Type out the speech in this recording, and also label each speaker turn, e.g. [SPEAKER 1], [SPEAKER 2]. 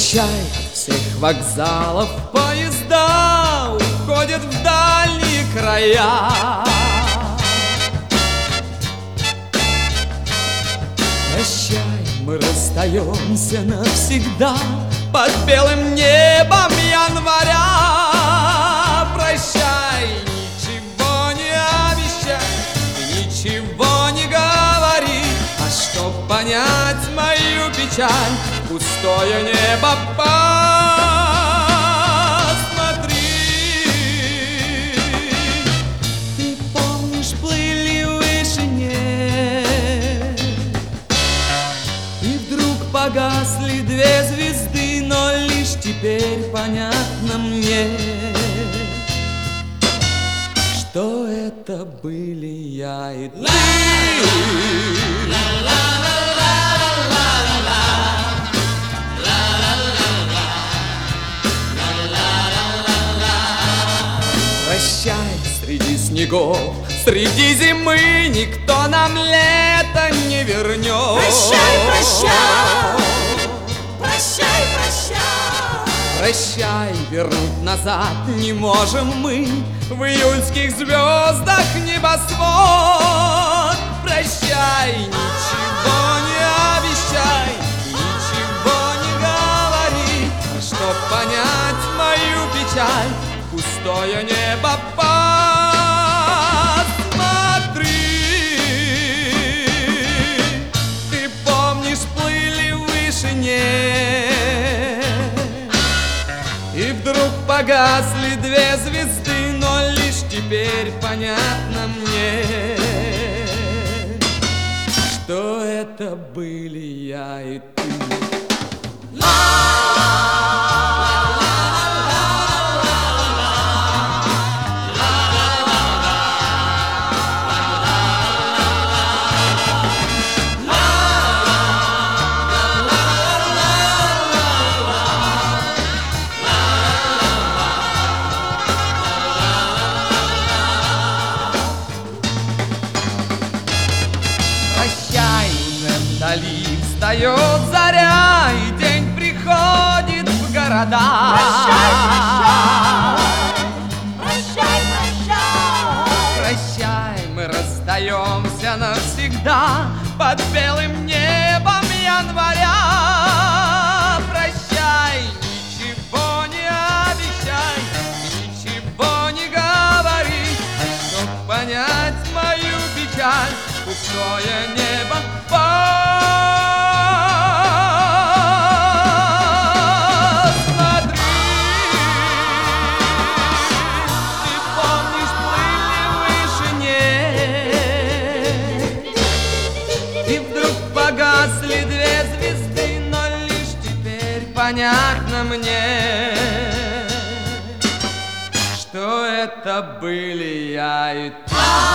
[SPEAKER 1] Прощай, всех вокзалов поезда уходят в дальние края. Прощай, мы расстаемся навсегда под белым небом января. Прощай, ничего не обещай, ничего не говори, а чтоб понять мою печаль, пустое небо посмотри. Ты помнишь, плыли в вышине, и вдруг погасли две звезды, но лишь теперь понятно мне, что это были я и ты. Прощай, среди снегов, среди зимы никто нам лето не вернет.
[SPEAKER 2] Прощай, прощай, прощай, прощай.
[SPEAKER 1] Прощай, вернуть назад не можем мы в июльских звездах небосвод. Прощай, ничего не обещай, ничего не говори, а чтоб понять мою печаль, пустое небо посмотри. Ты помнишь, плыли в вышине, и вдруг погасли две звезды, но лишь теперь понятно мне, что это были я и ты. Прощай, уже вдали встает заря, и день приходит в города.
[SPEAKER 2] Прощай, прощай, прощай,
[SPEAKER 1] Прощай, мы расстаемся навсегда под белым небом января. Прощай, ничего не обещай, ничего не говори, а чтоб понять мою печаль, пустое небо посмотри. Ты помнишь, плыли в вышине, и вдруг погасли две звезды, но лишь теперь понятно мне, что это были я и ты.